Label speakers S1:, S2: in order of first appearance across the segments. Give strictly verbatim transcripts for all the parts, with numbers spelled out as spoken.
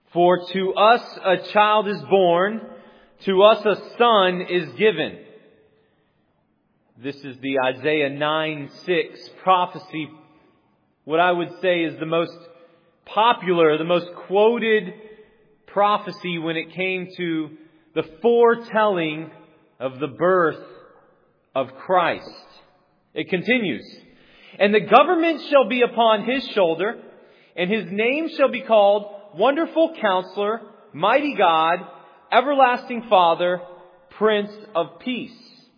S1: For to us a child is born, to us a son is given. This is the Isaiah nine six prophecy. What I would say is the most popular, the most quoted prophecy when it came to the foretelling of the birth of Christ. It continues. And the government shall be upon his shoulder, and his name shall be called Wonderful Counselor, Mighty God, Everlasting Father, Prince of Peace.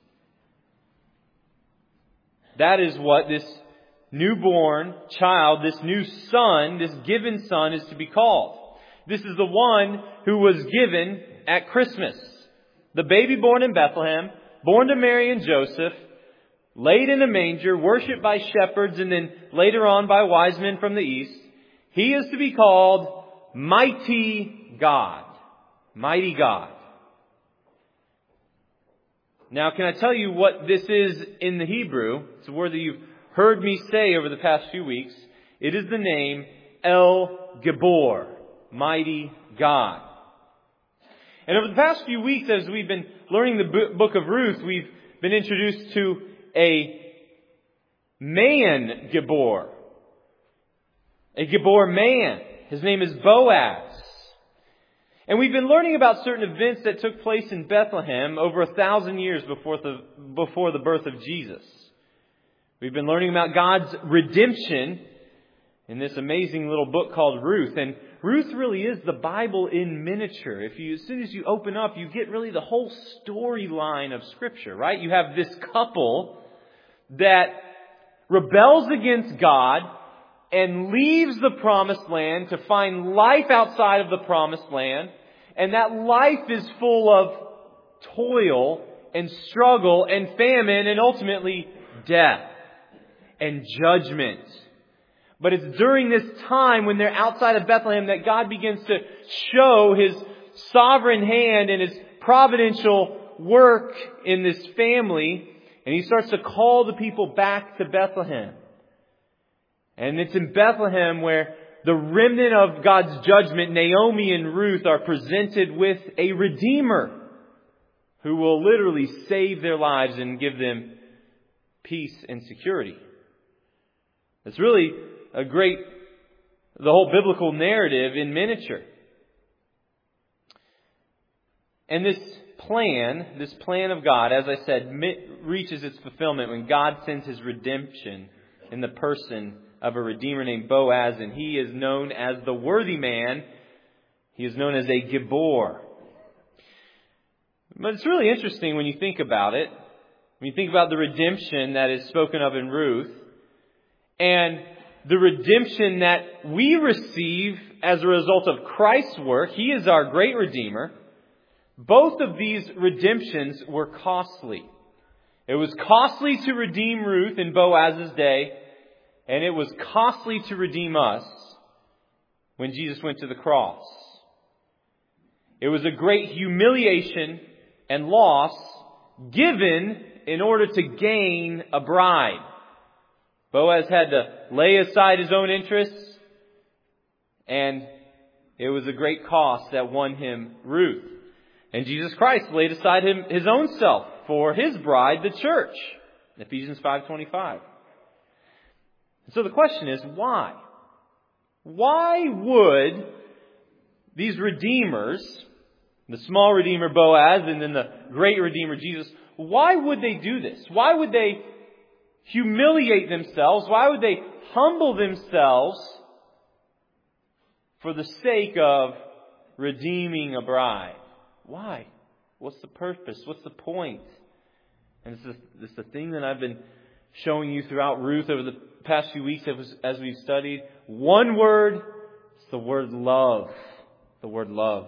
S1: That is what this newborn child, this new son, this given son is to be called. This is the one who was given at Christmas. The baby born in Bethlehem, born to Mary and Joseph, laid in a manger, worshipped by shepherds, and then later on by wise men from the east. He is to be called Mighty God. Mighty God. Now, can I tell you what this is in the Hebrew? It's a word that you've heard me say over the past few weeks. It is the name El Gibor. Mighty God. And over the past few weeks, as we've been learning the book of Ruth, we've been introduced to a man Gibor. A Gibor man. His name is Boaz. And we've been learning about certain events that took place in Bethlehem over a thousand years before the, before the birth of Jesus. We've been learning about God's redemption in this amazing little book called Ruth. And Ruth really is the Bible in miniature. If you, as soon as you open up, you get really the whole storyline of Scripture, right? You have this couple that rebels against God and leaves the promised land to find life outside of the promised land. And that life is full of toil and struggle and famine and ultimately death and judgment. But it's during this time when they're outside of Bethlehem that God begins to show His sovereign hand and His providential work in this family. And He starts to call the people back to Bethlehem. And it's in Bethlehem where the remnant of God's judgment, Naomi and Ruth, are presented with a Redeemer who will literally save their lives and give them peace and security. It's really a great, the whole biblical narrative in miniature. And this plan, this plan of God, as I said, reaches its fulfillment when God sends His redemption in the person of a Redeemer named Boaz, and he is known as the worthy man. He is known as a Gibor. But it's really interesting when you think about it. When you think about the redemption that is spoken of in Ruth, and the redemption that we receive as a result of Christ's work. He is our great Redeemer. Both of these redemptions were costly. It was costly to redeem Ruth in Boaz's day, and it was costly to redeem us when Jesus went to the cross. It was a great humiliation and loss given in order to gain a bride. Boaz had to lay aside his own interests, and it was a great cost that won him Ruth. And Jesus Christ laid aside him, his own self for His bride, the church. Ephesians five twenty-five. So the question is, why? Why would these redeemers, the small redeemer Boaz and then the great redeemer Jesus, why would they do this? Why would they humiliate themselves? Why would they humble themselves for the sake of redeeming a bride? Why? What's the purpose? What's the point? And it's the, it's the thing that I've been showing you throughout Ruth over the past few weeks as we've studied. One word, it's the word love. The word love.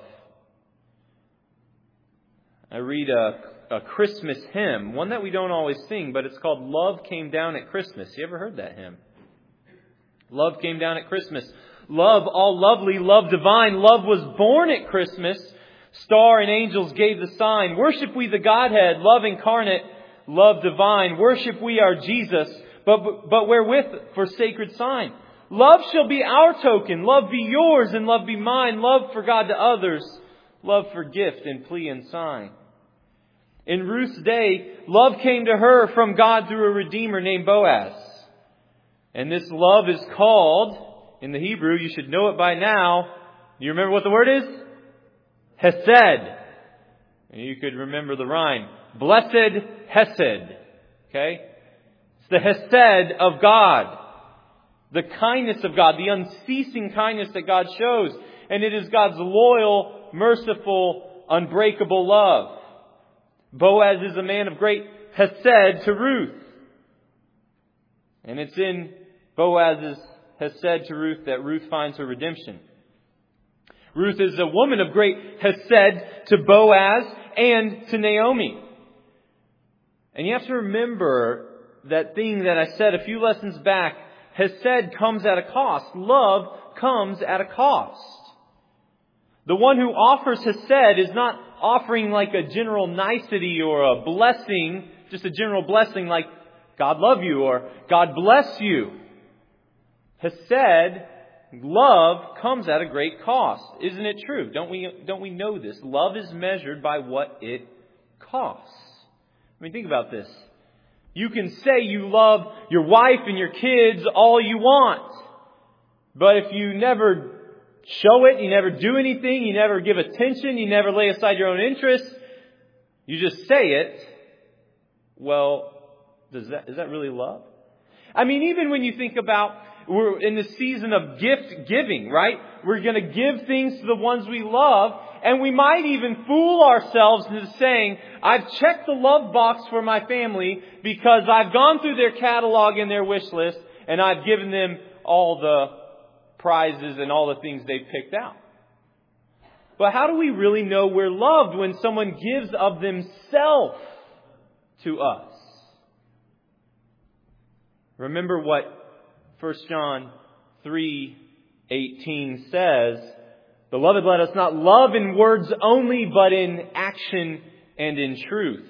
S1: I read a, a Christmas hymn, one that we don't always sing, but it's called Love Came Down at Christmas. You ever heard that hymn? Love came down at Christmas. Love, all lovely, love divine. Love was born at Christmas. Star and angels gave the sign. Worship we the Godhead, love incarnate, love divine. Worship we our Jesus, but, but wherewith for sacred sign. Love shall be our token. Love be yours and love be mine. Love for God to others. Love for gift and plea and sign. In Ruth's day, love came to her from God through a Redeemer named Boaz. And this love is called, in the Hebrew, you should know it by now. Do you remember what the word is? Hesed. And you could remember the rhyme. Blessed Hesed. Okay? It's the Hesed of God. The kindness of God. The unceasing kindness that God shows. And it is God's loyal, merciful, unbreakable love. Boaz is a man of great Hesed to Ruth. And it's in Boaz's Hesed to Ruth that Ruth finds her redemption. Ruth is a woman of great Hesed to Boaz and to Naomi. And you have to remember that thing that I said a few lessons back. Hesed comes at a cost. Love comes at a cost. The one who offers Hesed is not offering like a general nicety or a blessing, just a general blessing like God love you or God bless you. Hesed, love, comes at a great cost. Isn't it true? Don't we, don't we know this? Love is measured by what it costs. I mean, think about this. You can say you love your wife and your kids all you want. But if you never show it, you never do anything, you never give attention, you never lay aside your own interests, you just say it, well, does that, is that really love? I mean, even when you think about, we're in the season of gift giving, right? We're going to give things to the ones we love, and we might even fool ourselves into saying, I've checked the love box for my family because I've gone through their catalog and their wish list, and I've given them all the prizes and all the things they've picked out. But how do we really know we're loved when someone gives of themselves to us? Remember what First John three eighteen says, Beloved, let us not love in words only, but in action and in truth.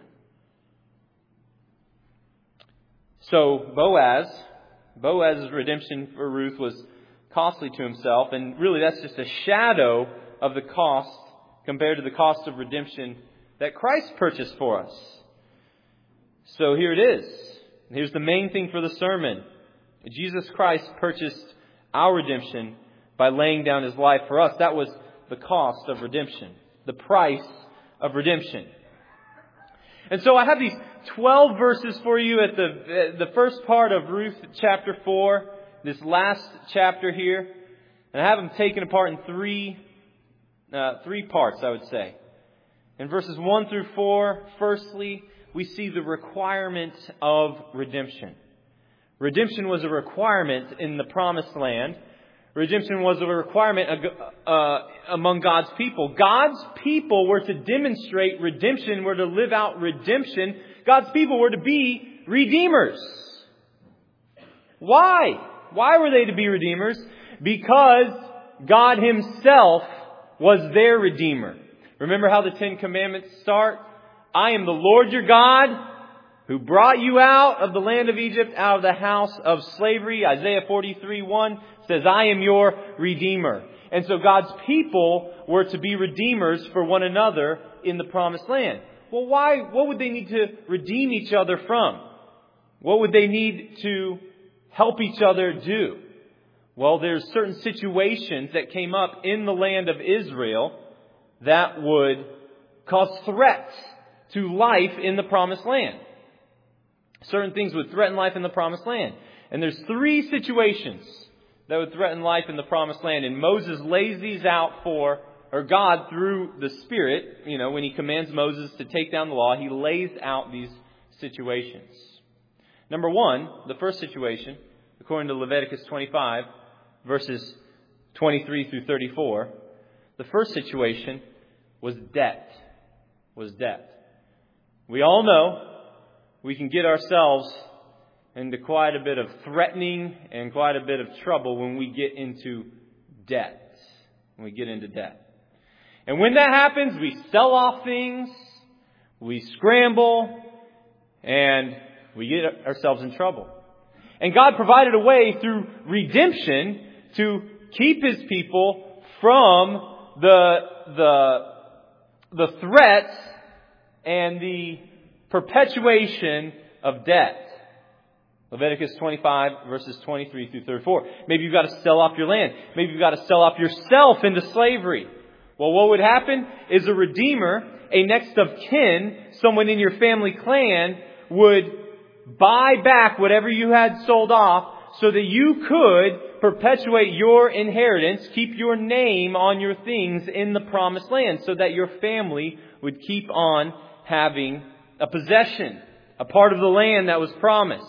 S1: So Boaz, Boaz's redemption for Ruth was costly to himself, and really that's just a shadow of the cost compared to the cost of redemption that Christ purchased for us. So here it is. Here's the main thing for the sermon. Jesus Christ purchased our redemption by laying down His life for us. That was the cost of redemption, the price of redemption. And so I have these twelve verses for you at the the first part of Ruth chapter four, this last chapter here. And I have them taken apart in three, uh, three parts, I would say. In verses one through four, firstly, we see the requirement of redemption. Redemption was a requirement in the promised land. Redemption was a requirement uh, among God's people. God's people were to demonstrate redemption, were to live out redemption. God's people were to be redeemers. Why? Why were they to be redeemers? Because God Himself was their Redeemer. Remember how the Ten Commandments start? I am the Lord your God who brought you out of the land of Egypt, out of the house of slavery. Isaiah forty-three one says, I am your Redeemer. And so God's people were to be redeemers for one another in the promised land. Well, why? What would they need to redeem each other from? What would they need to help each other do? Well, there's certain situations that came up in the land of Israel that would cause threats to life in the promised land. Certain things would threaten life in the promised land. And there's three situations that would threaten life in the promised land. And Moses lays these out for, or God through the Spirit, you know, when He commands Moses to take down the law, He lays out these situations. Number one, the first situation, according to Leviticus twenty-five, verses twenty-three through thirty-four, the first situation was debt. Was debt. We all know we can get ourselves into quite a bit of threatening and quite a bit of trouble when we get into debt. When we get into debt. And when that happens, we sell off things, we scramble, and we get ourselves in trouble. And God provided a way through redemption to keep His people from the, the, the threats and the perpetuation of debt. Leviticus twenty-five, verses twenty-three through thirty-four. Maybe you've got to sell off your land. Maybe you've got to sell off yourself into slavery. Well, what would happen is a redeemer, a next of kin, someone in your family clan, would buy back whatever you had sold off so that you could perpetuate your inheritance, keep your name on your things in the promised land, so that your family would keep on having a possession, a part of the land that was promised.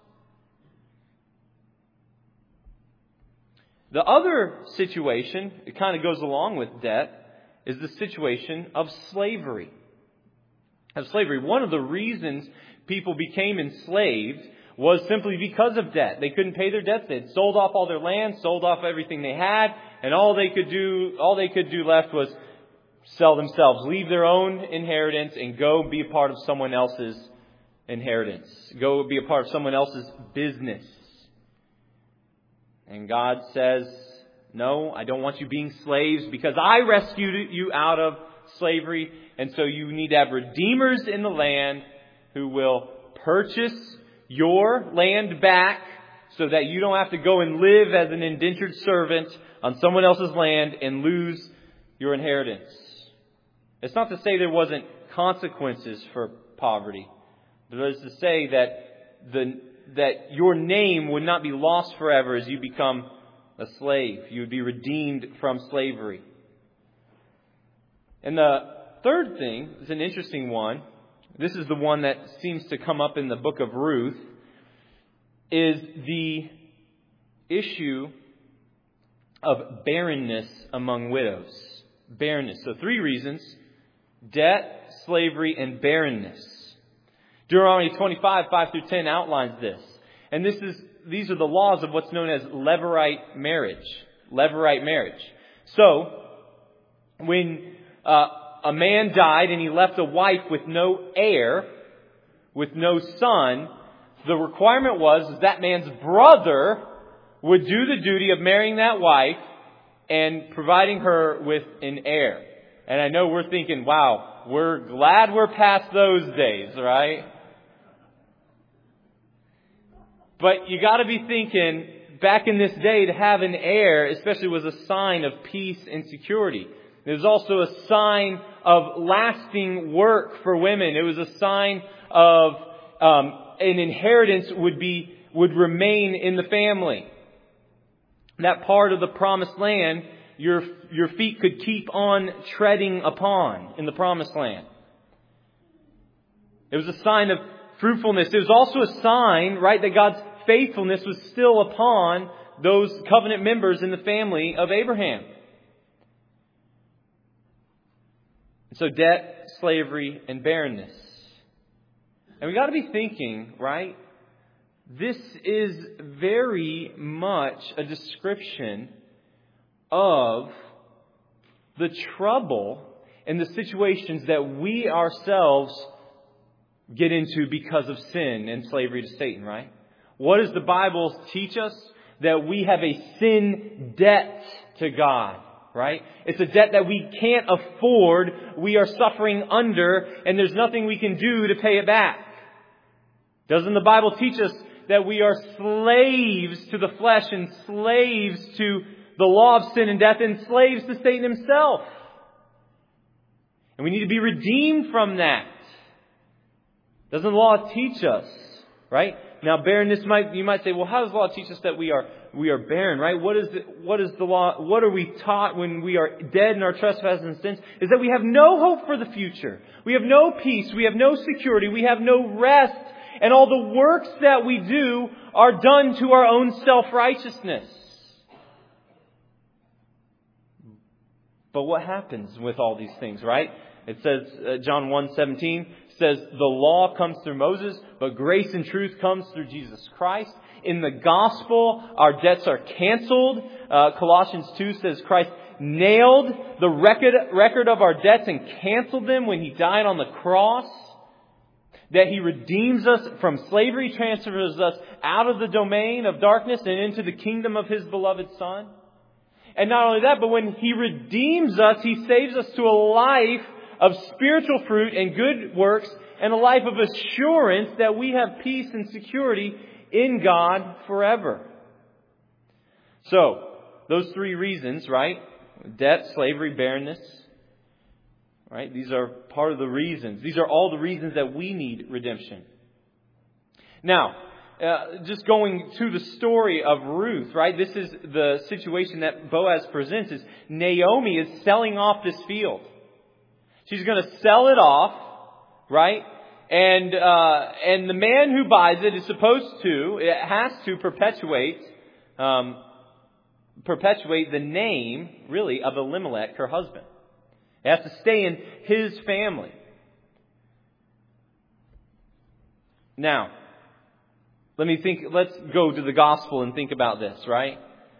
S1: The other situation, it kind of goes along with debt, is the situation of slavery. Of slavery. One of the reasons people became enslaved was simply because of debt. They couldn't pay their debts. They'd sold off all their land, sold off everything they had, and all they could do, all they could do left was sell themselves, leave their own inheritance, and go be a part of someone else's inheritance. Go be a part of someone else's business. And God says, no, I don't want you being slaves because I rescued you out of slavery. And so you need to have redeemers in the land who will purchase your land back so that you don't have to go and live as an indentured servant on someone else's land and lose your inheritance. It's not to say there wasn't consequences for poverty, but it is to say that the that your name would not be lost forever as you become a slave. You would be redeemed from slavery. And the third thing is an interesting one. This is the one that seems to come up in the book of Ruth, is the issue of barrenness among widows. Barrenness. So three reasons: debt, slavery, and barrenness. Deuteronomy twenty-five, five through ten outlines this. And this is these are the laws of what's known as Levirate marriage. Levirate marriage. So, when uh, a man died and he left a wife with no heir, with no son, the requirement was that man's brother would do the duty of marrying that wife and providing her with an heir. And I know we're thinking, wow, we're glad we're past those days, right? But you got to be thinking, back in this day, to have an heir, especially, was a sign of peace and security. It was also a sign of lasting work for women. It was a sign of um, an inheritance would be would remain in the family. That part of the promised land, your your feet could keep on treading upon in the promised land. It was a sign of fruitfulness. It was also a sign, right, that God's faithfulness was still upon those covenant members in the family of Abraham. So debt, slavery, and barrenness. And we got to be thinking, right? This is very much a description of the trouble and the situations that we ourselves get into because of sin and slavery to Satan, right? What does the Bible teach us? That we have a sin debt to God, right? It's a debt that we can't afford, we are suffering under, and there's nothing we can do to pay it back. Doesn't the Bible teach us that we are slaves to the flesh and slaves to the law of sin and death and slaves to Satan himself? And we need to be redeemed from that. Doesn't the law teach us, right? Now, barrenness might, you might say, well, how does the law teach us that we are, we are barren, right? What is the, what is the law, what are we taught when we are dead in our trespasses and sins? Is that we have no hope for the future. We have no peace. We have no security. We have no rest. And all the works that we do are done to our own self-righteousness. But what happens with all these things, right? It says, uh, John one seventeen says, the law comes through Moses, but grace and truth comes through Jesus Christ. In the gospel, our debts are canceled. Uh, Colossians two says Christ nailed the record, record of our debts and canceled them when He died on the cross. that He redeems us from slavery, transfers us out of the domain of darkness and into the kingdom of His beloved Son. And not only that, but when He redeems us, He saves us to a life of spiritual fruit and good works and a life of assurance that we have peace and security in God forever. So, those three reasons, right? Debt, slavery, barrenness. Right? These are part of the reasons. These are all the reasons that we need redemption. Now, uh, just going to the story of Ruth, right? This is the situation that Boaz presents is Naomi is selling off this field. She's going to sell it off, right? And uh, and the man who buys it is supposed to, it has to perpetuate, um, perpetuate the name, really, of Elimelech, her husband. It has to stay in his family. Now, let me think, let's go to the gospel and think about this, right?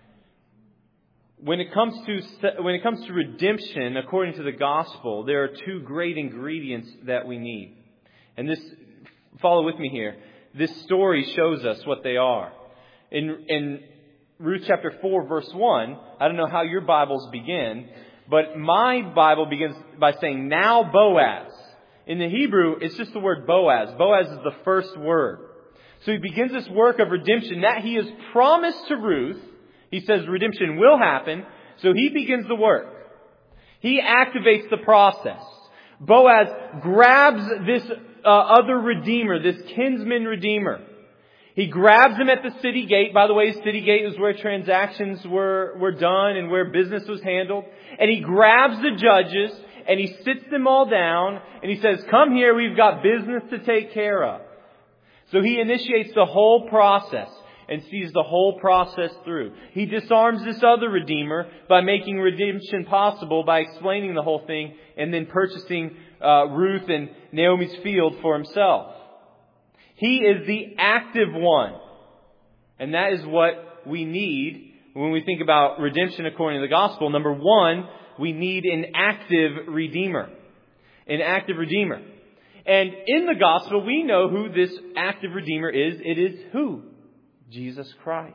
S1: When it comes to, when it comes to redemption, according to the gospel, there are two great ingredients that we need. And this, follow with me here. This story shows us what they are. In, in Ruth chapter four, verse one, I don't know how your Bibles begin, but my Bible begins by saying, now Boaz. In the Hebrew, it's just the word Boaz. Boaz is the first word. So he begins this work of redemption that he has promised to Ruth. He says redemption will happen. So he begins the work. He activates the process. Boaz grabs this uh, other redeemer, this kinsman redeemer. He grabs him at the city gate. By the way, city gate is where transactions were, were done and where business was handled. And he grabs the judges and he sits them all down and he says, come here, we've got business to take care of. So he initiates the whole process and sees the whole process through. He disarms this other redeemer by making redemption possible by explaining the whole thing and then purchasing uh, Ruth and Naomi's field for himself. He is the active one. And that is what we need when we think about redemption according to the gospel. Number one, we need an active redeemer. An active redeemer. And in the gospel, we know who this active redeemer is. It is who? Jesus Christ.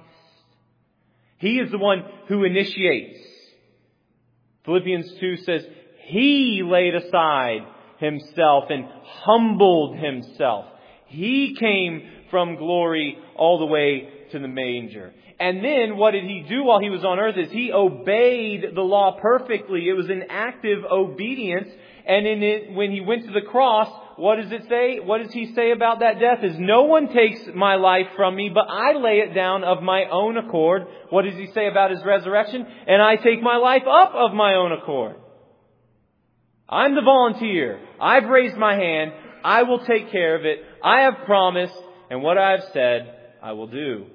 S1: He is the one who initiates. Philippians two says, He laid aside Himself and humbled Himself. He came from glory all the way to the manger. And then what did He do while He was on earth is He obeyed the law perfectly. It was an active obedience. And in it, when He went to the cross, what does it say? What does He say about that death? Is no one takes my life from me, but I lay it down of my own accord. What does He say about His resurrection? And I take my life up of my own accord. I'm the volunteer. I've raised my hand. I will take care of it. I have promised, and what I have said, I will do.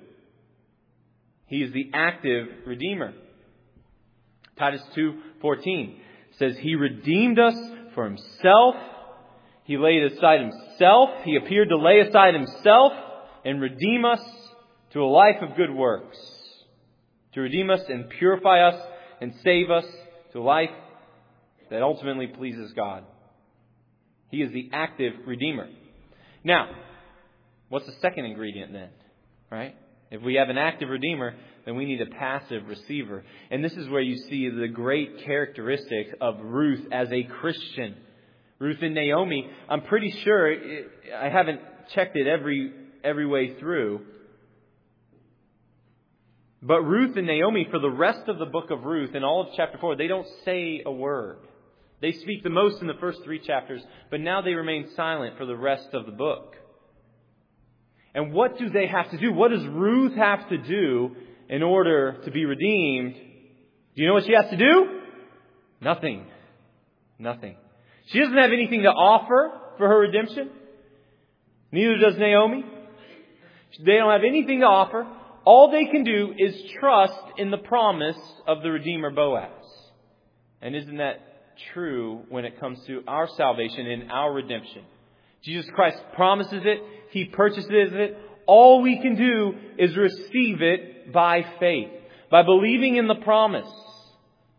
S1: He is the active Redeemer. Titus two fourteen says, He redeemed us for Himself. He laid aside Himself. He appeared to lay aside Himself and redeem us to a life of good works. To redeem us and purify us and save us to a life that ultimately pleases God. He is the active Redeemer. Now, what's the second ingredient then? Right? If we have an active Redeemer, then we need a passive receiver. And this is where you see the great characteristic of Ruth as a Christian. Ruth and Naomi, I'm pretty sure, I haven't checked it every every way through, but Ruth and Naomi, for the rest of the book of Ruth, in all of chapter four, they don't say a word. They speak the most in the first three chapters, but now they remain silent for the rest of the book. And what do they have to do? What does Ruth have to do in order to be redeemed? Do you know what she has to do? Nothing. Nothing. She doesn't have anything to offer for her redemption. Neither does Naomi. They don't have anything to offer. All they can do is trust in the promise of the Redeemer Boaz. And isn't that true when it comes to our salvation and our redemption? Jesus Christ promises it. He purchases it. All we can do is receive it by faith, by believing in the promise.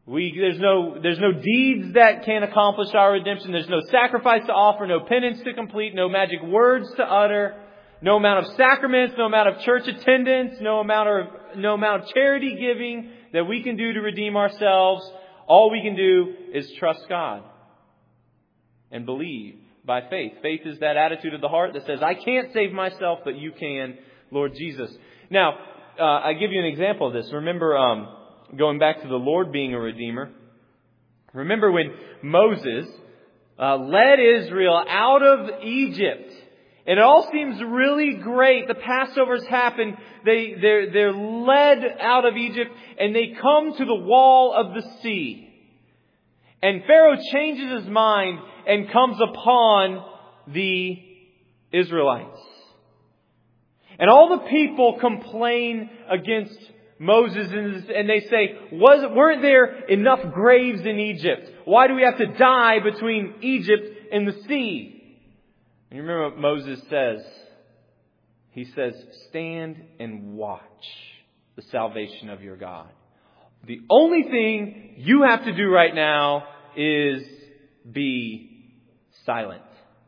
S1: We, there's no, there's no deeds that can accomplish our redemption. There's no sacrifice to offer, no penance to complete, no magic words to utter, no amount of sacraments, no amount of church attendance, no amount of, no amount of charity giving that we can do to redeem ourselves. All we can do is trust God and believe by faith. Faith is that attitude of the heart that says, I can't save myself, but you can, Lord Jesus. Now, uh, I give you an example of this. Remember, um, going back to the Lord being a redeemer. Remember when Moses uh, led Israel out of Egypt. And it all seems really great. The Passovers happen. They, they're, they're led out of Egypt and they come to the wall of the sea. And Pharaoh changes his mind and comes upon the Israelites. And all the people complain against Moses and they say, Was, weren't there enough graves in Egypt? Why do we have to die between Egypt and the sea? And you remember what Moses says? He says, stand and watch the salvation of your God. The only thing you have to do right now is be silent.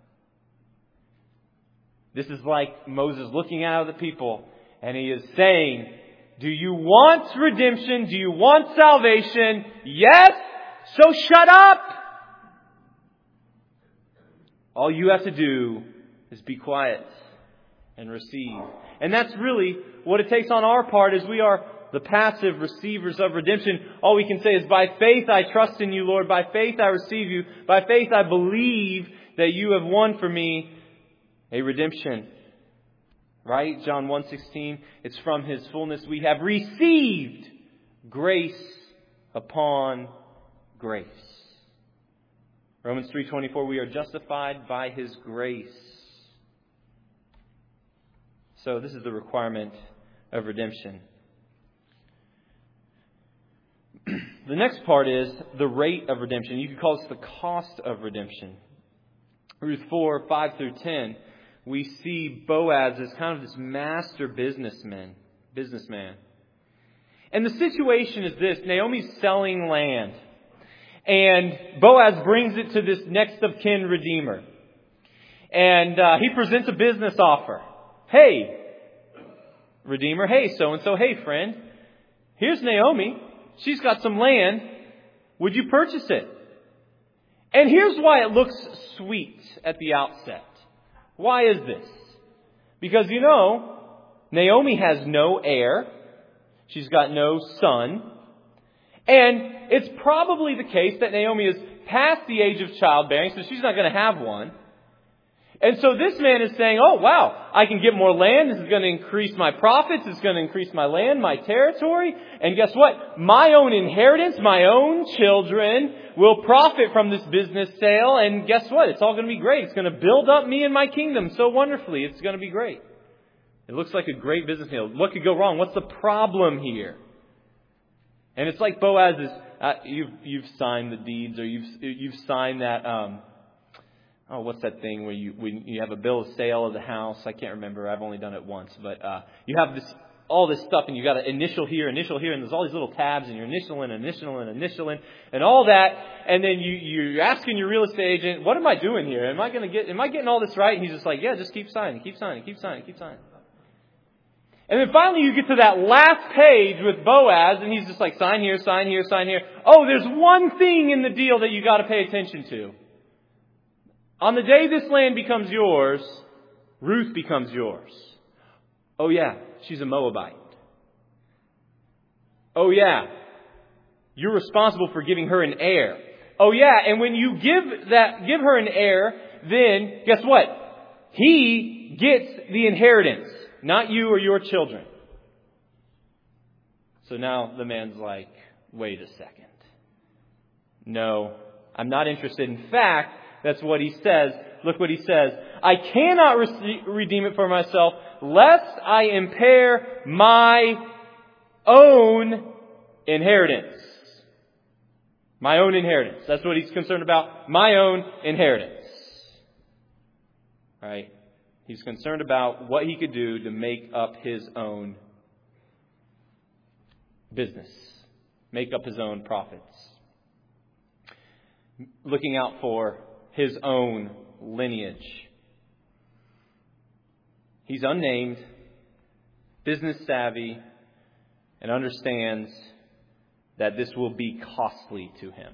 S1: This is like Moses looking out of the people and he is saying, do you want redemption? Do you want salvation? Yes? So shut up! All you have to do is be quiet and receive. And that's really what it takes on our part as we are the passive receivers of redemption. All we can say is, by faith I trust in you, Lord. By faith I receive you. By faith I believe that you have won for me a redemption. Right? John one sixteen. It's from His fullness we have received grace upon grace. Romans three twenty-four. We are justified by His grace. So this is the requirement of redemption. The next part is the rate of redemption. You could call this the cost of redemption. Ruth four, five through ten, we see Boaz as kind of this master businessman. businessman. And the situation is this. Naomi's selling land. And Boaz brings it to this next of kin redeemer. And uh, he presents a business offer. Hey, redeemer. Hey, so-and-so. Hey, friend. Here's Naomi. She's got some land. Would you purchase it? And here's why it looks sweet at the outset. Why is this? Because, you know, Naomi has no heir. She's got no son. And it's probably the case that Naomi is past the age of childbearing, so she's not going to have one. And so this man is saying, oh, wow, I can get more land. This is going to increase my profits. It's going to increase my land, my territory. And guess what? My own inheritance, my own children will profit from this business sale. And guess what? It's all going to be great. It's going to build up me and my kingdom so wonderfully. It's going to be great. It looks like a great business deal. What could go wrong? What's the problem here? And it's like Boaz is, uh, you've, you've signed the deeds, or you've, you've signed that, um, Oh, what's that thing where you when you have a bill of sale of the house? I can't remember. I've only done it once. But uh, you have this all this stuff, and you got an initial here, initial here, and there's all these little tabs, and you're initialing, initialing, initialing, and all that. And then you, you're asking your real estate agent, what am I doing here? Am I going to get? Am I getting all this right? And he's just like, yeah, just keep signing, keep signing, keep signing, keep signing. And then finally you get to that last page with Boaz, and he's just like, sign here, sign here, sign here. Oh, there's one thing in the deal that you got to pay attention to. On the day this land becomes yours, Ruth becomes yours. Oh yeah, she's a Moabite. Oh yeah, you're responsible for giving her an heir. Oh yeah, and when you give that, give her an heir, then guess what? He gets the inheritance, not you or your children. So now the man's like, wait a second. No, I'm not interested. In fact, that's what he says. Look what he says. I cannot re- redeem it for myself, lest I impair my own inheritance. My own inheritance. That's what he's concerned about. My own inheritance. All right? He's concerned about what he could do to make up his own business. make up his own prophets, looking out for his own lineage. He's unnamed, business savvy, and understands that this will be costly to him.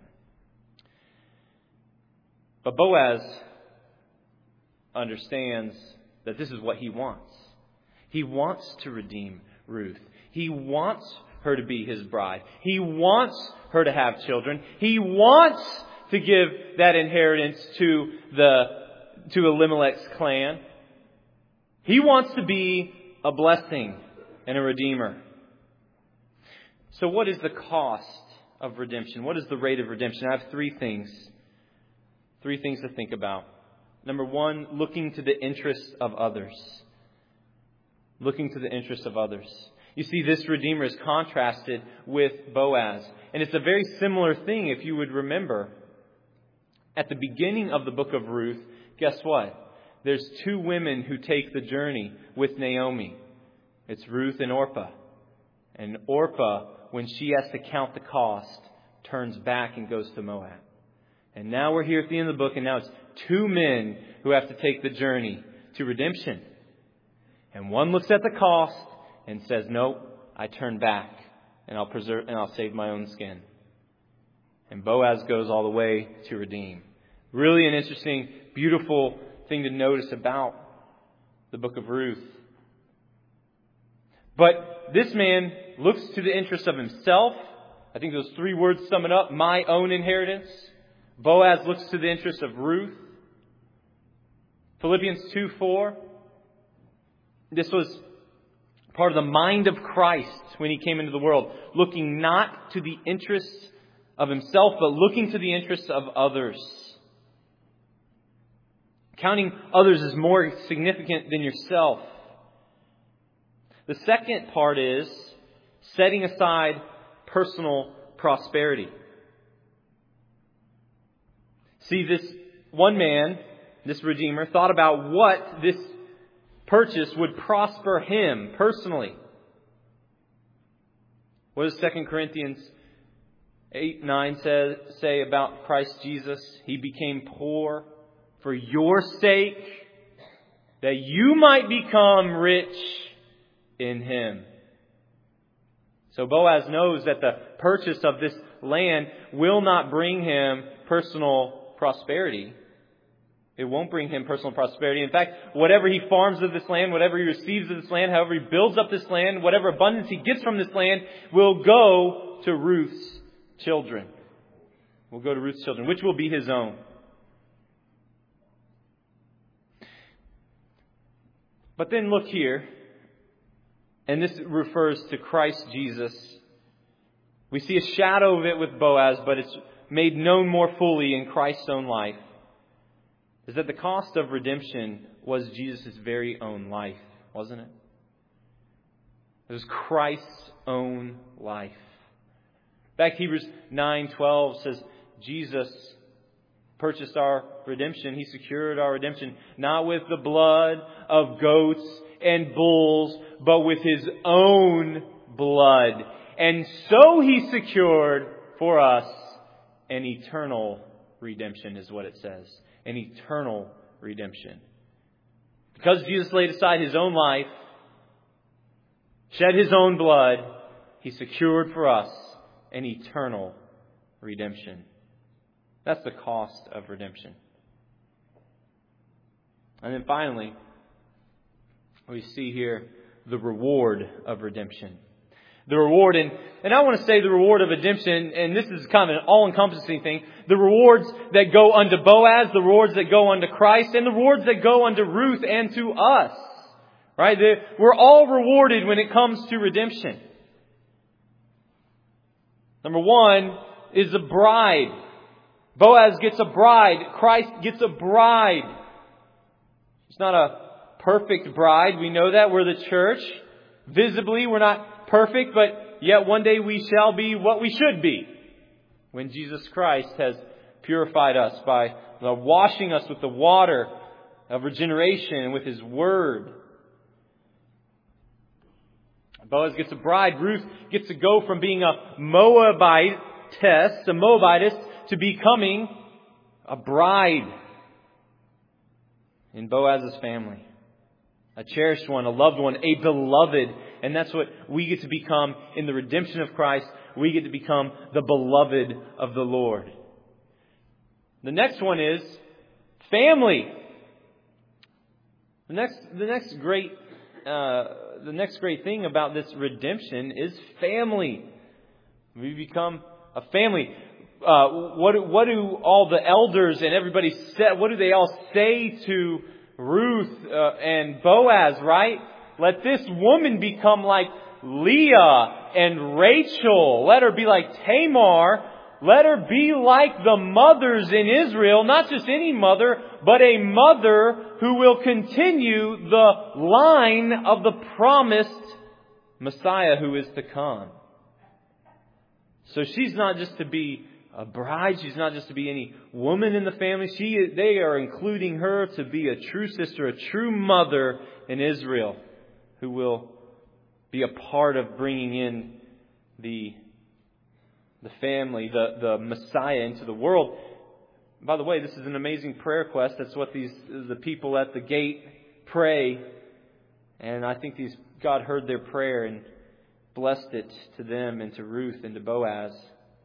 S1: But Boaz understands that this is what he wants. He wants to redeem Ruth. He wants her to be his bride. He wants her to have children. He wants to give that inheritance to the to Elimelech's clan. He wants to be a blessing and a redeemer. So what is the cost of redemption? What is the rate of redemption? I have three things. Three things to think about. Number one, looking to the interests of others. Looking to the interests of others. You see, this Redeemer is contrasted with Boaz. And it's a very similar thing, if you would remember. At the beginning of the book of Ruth, guess what? There's two women who take the journey with Naomi. It's Ruth and Orpah. And Orpah, when she has to count the cost, turns back and goes to Moab. And now we're here at the end of the book, and now it's two men who have to take the journey to redemption. And one looks at the cost and says, "Nope, I turn back, and I'll preserve and I'll save my own skin." And Boaz goes all the way to redeem. Really an interesting, beautiful thing to notice about the book of Ruth. But this man looks to the interest of himself. I think those three words sum it up. My own inheritance. Boaz looks to the interest of Ruth. Philippians two four. This was part of the mind of Christ when he came into the world. Looking not to the interests of himself, but looking to the interests of others. Counting others as more significant than yourself. The second part is setting aside personal prosperity. See, this one man, this Redeemer, thought about what this purchase would prosper him personally. What does Second Corinthians eight nine say, say about Christ Jesus? He became poor for your sake, that you might become rich in Him. So Boaz knows that the purchase of this land will not bring him personal prosperity. It won't bring him personal prosperity. In fact, whatever he farms of this land, whatever he receives of this land, however he builds up this land, whatever abundance he gets from this land, will go to Ruth's children. Will go to Ruth's children, which will be his own. But then look here, and this refers to Christ Jesus. We see a shadow of it with Boaz, but it's made known more fully in Christ's own life. Is that the cost of redemption was Jesus' very own life, wasn't it? It was Christ's own life. In fact, Hebrews nine twelve says Jesus purchased our redemption. He secured our redemption, not with the blood of goats and bulls, but with His own blood. And so He secured for us an eternal redemption, is what it says. An eternal redemption. Because Jesus laid aside His own life, shed His own blood, He secured for us an eternal redemption. That's the cost of redemption. And then finally, we see here the reward of redemption. The reward, and, and I want to say the reward of redemption, and this is kind of an all-encompassing thing, the rewards that go unto Boaz, the rewards that go unto Christ, and the rewards that go unto Ruth and to us. Right? We're all rewarded when it comes to redemption. Number one is a bride. Boaz gets a bride. Christ gets a bride. It's not a perfect bride. We know that. We're the church. Visibly, we're not perfect, but yet one day we shall be what we should be when Jesus Christ has purified us by washing us with the water of regeneration and with His Word. Boaz gets a bride. Ruth gets to go from being a Moabitess, a Moabitess, to becoming a bride in Boaz's family. A cherished one, a loved one, a beloved. And that's what we get to become in the redemption of Christ. We get to become the beloved of the Lord. The next one is family. The next, the next great, uh, the next great thing about this redemption is family. We become a family. Uh, what, what do all the elders and everybody say? What do they all say to Ruth uh, and Boaz? Right? Let this woman become like Leah and Rachel. Let her be like Tamar. Let her be like the mothers in Israel, not just any mother, but a mother who will continue the line of the promised Messiah who is to come. So she's not just to be a bride. She's not just to be any woman in the family. She, they are including her to be a true sister, a true mother in Israel who will be a part of bringing in the the family, the, the Messiah into the world. By the way, this is an amazing prayer request. That's what these the people at the gate pray. And I think these God heard their prayer and blessed it to them and to Ruth and to Boaz.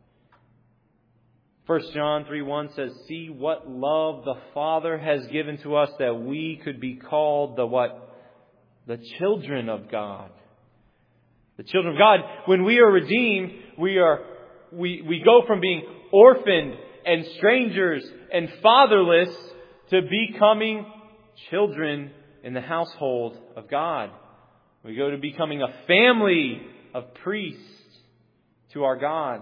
S1: First John three one says, "See what love the Father has given to us that we could be called the what? The children of God." The children of God. When we are redeemed, we are we, we go from being orphaned and strangers and fatherless to becoming children in the household of God. We go to becoming a family of priests to our God.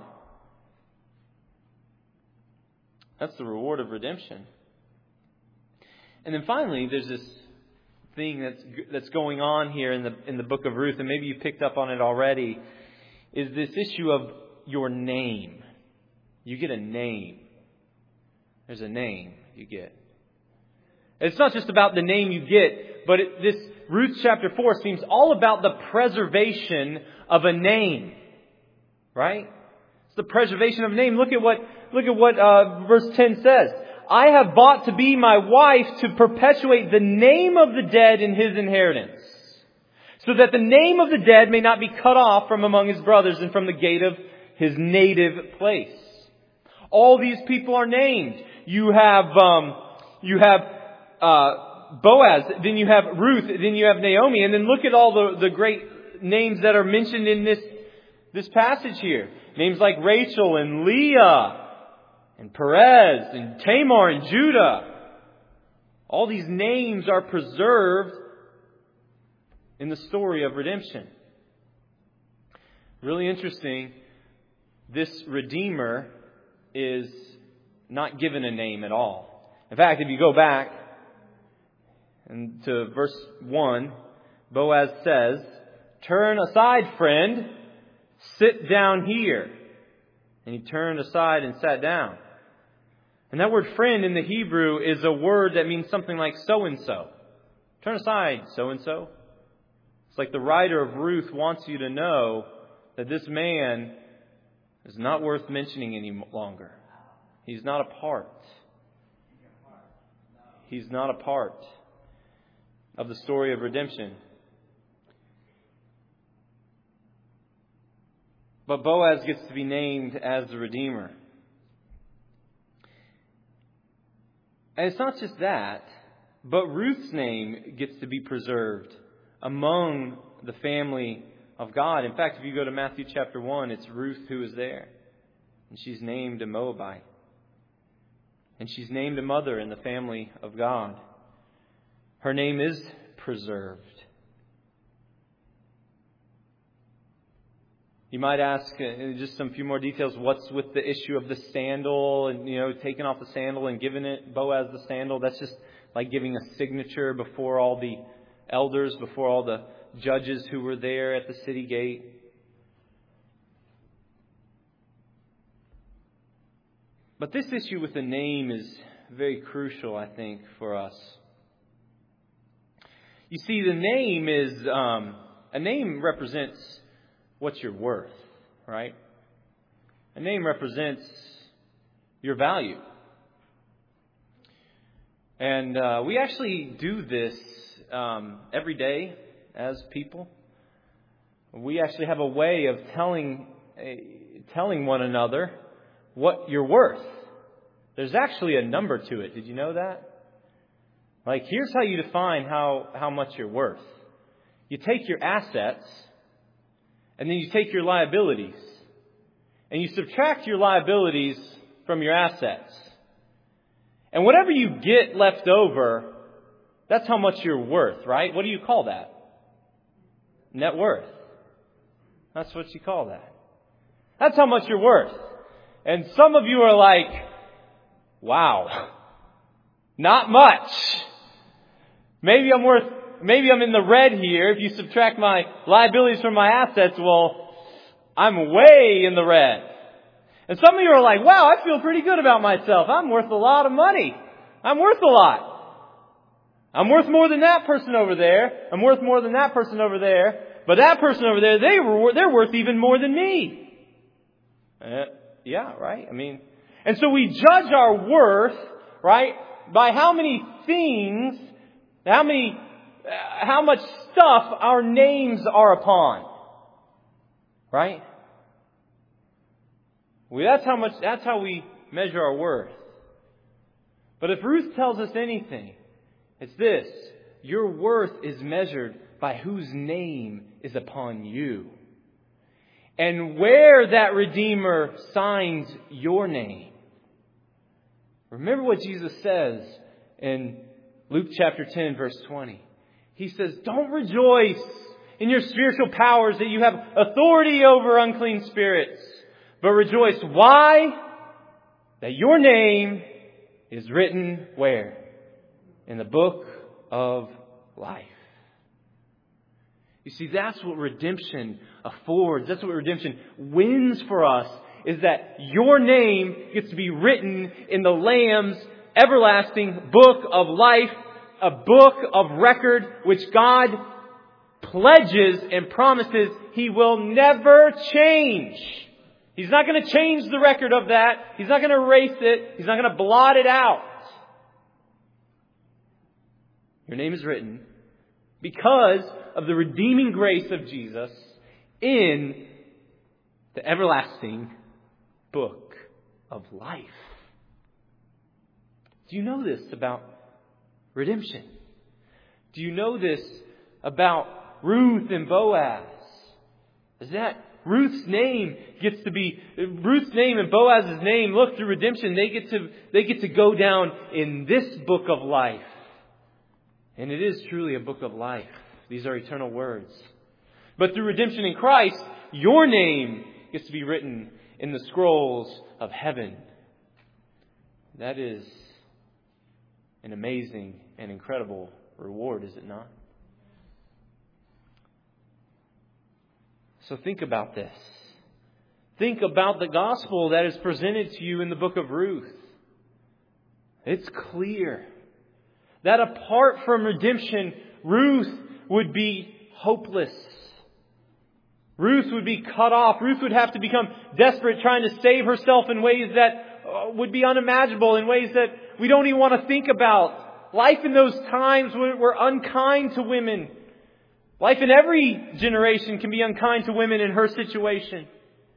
S1: That's the reward of redemption. And then finally, there's this thing that's that's going on here in the in the book of Ruth, and maybe you picked up on it already, is this issue of your name. You get a name. There's a name you get. It's not just about the name you get, but it, this Ruth chapter four seems all about the preservation of a name, right? It's the preservation of a name. Look at what look at what uh, verse ten says. "I have bought to be my wife to perpetuate the name of the dead in his inheritance, so that the name of the dead may not be cut off from among his brothers and from the gate of his native place." All these people are named. You have um, you have uh, Boaz, then you have Ruth, then you have Naomi, and then look at all the, the great names that are mentioned in this this passage here. Names like Rachel and Leah and Perez and Tamar and Judah. All these names are preserved in the story of redemption. Really interesting. This Redeemer is not given a name at all. In fact, if you go back and to verse one, Boaz says, "Turn aside, friend, sit down here." And he turned aside and sat down. And that word friend in the Hebrew is a word that means something like so-and-so. Turn aside, so-and-so. It's like the writer of Ruth wants you to know that this man is not worth mentioning any longer. He's not a part. He's not a part of the story of redemption. But Boaz gets to be named as the Redeemer. And it's not just that, but Ruth's name gets to be preserved among the family of God. In fact, if you go to Matthew chapter one, it's Ruth who is there. And she's named a Moabite. And she's named a mother in the family of God. Her name is preserved. You might ask uh, just some few more details. What's with the issue of the sandal and, you know, taking off the sandal and giving it Boaz the sandal? That's just like giving a signature before all the elders, before all the judges who were there at the city gate. But this issue with the name is very crucial, I think, for us. You see, the name is um, a name represents what you're worth, right? A name represents your value. And uh, we actually do this um, every day as people. We actually have a way of telling uh, telling one another what you're worth. There's actually a number to it. Did you know that? Like, here's how you define how, how much you're worth. You take your assets, and then you take your liabilities, and you subtract your liabilities from your assets. And whatever you get left over, that's how much you're worth, right? What do you call that? Net worth. That's what you call that. That's how much you're worth. And some of you are like, wow, not much. Maybe I'm worth, maybe I'm in the red here. If you subtract my liabilities from my assets, well, I'm way in the red. And some of you are like, wow, I feel pretty good about myself. I'm worth a lot of money. I'm worth a lot. I'm worth more than that person over there. I'm worth more than that person over there. But that person over there, they were, they're worth even more than me. Uh, yeah, right? I mean, and so we judge our worth, right, by how many things, how many, uh, how much stuff our names are upon. Right? We, that's how much, that's how we measure our worth. But if Ruth tells us anything, it's this: your worth is measured by whose name is upon you. And where that Redeemer signs your name. Remember what Jesus says in Luke chapter ten, verse twenty. He says, don't rejoice in your spiritual powers that you have authority over unclean spirits, but rejoice. Why? That your name is written where? In the book of life. You see, that's what redemption affords. That's what redemption wins for us, is that your name gets to be written in the Lamb's everlasting book of life, a book of record which God pledges and promises He will never change. He's not going to change the record of that. He's not going to erase it. He's not going to blot it out. Your name is written because of the redeeming grace of Jesus in the everlasting book of life. Do you know this about redemption? Do you know this about Ruth and Boaz? Is that Ruth's name gets to be Ruth's name and Boaz's name? Look, through redemption, they get to they get to go down in this book of life. And it is truly a book of life. These are eternal words. But through redemption in Christ, your name gets to be written in the scrolls of heaven. That is an amazing and incredible reward, is it not? So think about this. Think about the gospel that is presented to you in the book of Ruth. It's clear that apart from redemption, Ruth would be hopeless. Ruth would be cut off. Ruth would have to become desperate, trying to save herself in ways that would be unimaginable, in ways that we don't even want to think about. Life in those times were unkind to women. Life in every generation can be unkind to women in her situation.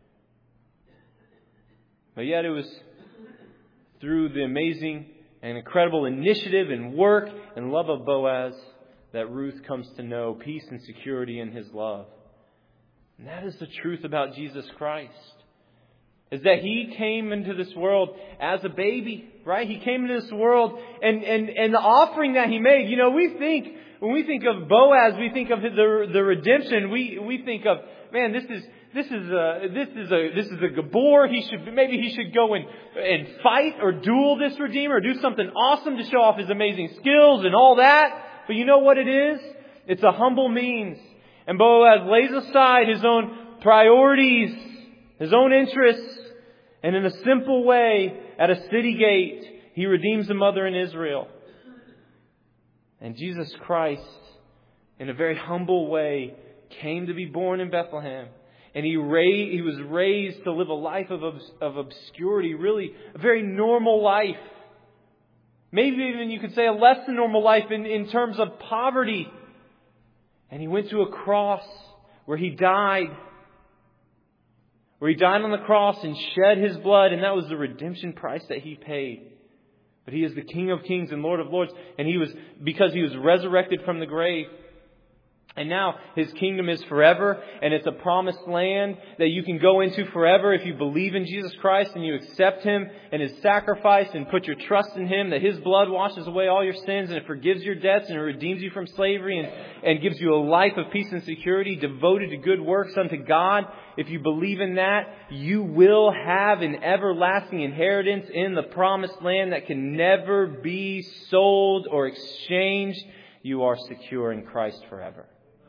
S1: But yet it was through the amazing and incredible initiative and work and love of Boaz that Ruth comes to know peace and security in his love. And that is the truth about Jesus Christ. Is that He came into this world as a baby, right? He came into this world and, and, and the offering that He made. You know, we think, when we think of Boaz, we think of the, the redemption. We, we think of, man, this is, this is a, this is a, this is a Gabor. He should, maybe he should go and, and fight or duel this Redeemer or do something awesome to show off his amazing skills and all that. But you know what it is? It's a humble means. And Boaz lays aside his own priorities, his own interests, and in a simple way, at a city gate, he redeems a mother in Israel. And Jesus Christ, in a very humble way, came to be born in Bethlehem. And he, ra- he was raised to live a life of, obs- of obscurity, really a very normal life. Maybe even you could say a less than normal life in, in terms of poverty. And he went to a cross where he died. Where he died on the cross and shed his blood. And that was the redemption price that he paid. But he is the King of Kings and Lord of Lords. And he was, because he was resurrected from the grave. And now His kingdom is forever, and it's a promised land that you can go into forever if you believe in Jesus Christ and you accept Him and His sacrifice and put your trust in Him, that His blood washes away all your sins and it forgives your debts and it redeems you from slavery and, and gives you a life of peace and security devoted to good works unto God. If you believe in that, you will have an everlasting inheritance in the promised land that can never be sold or exchanged. You are secure in Christ forever.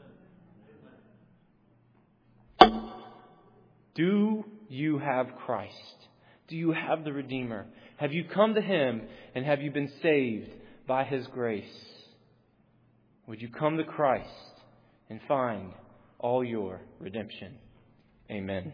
S1: Do you have Christ? Do you have the Redeemer? Have you come to Him and have you been saved by His grace? Would you come to Christ and find all your redemption? Amen.